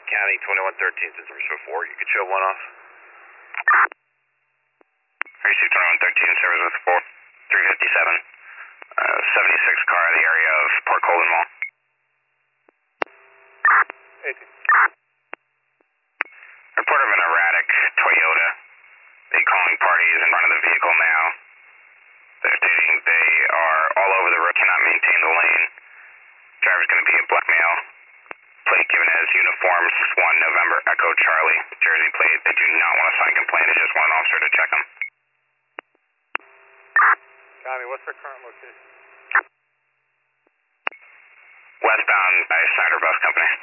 County 2113, since we're show 4. You could show 1 off. Receive 2113, service with 357. 76 car in the area of Port Colden Mall. 18. Report of an erratic Toyota. They calling parties in front of the vehicle now. They're stating they are all over the road, cannot maintain the lane. Driver's going to be a black male. Plate given as Uniform 61 November Echo Charlie. Jersey plate. They do not want to sign complaint. They just want an officer to check them. Tommy, what's their current location? Westbound by Snyder Bus Company.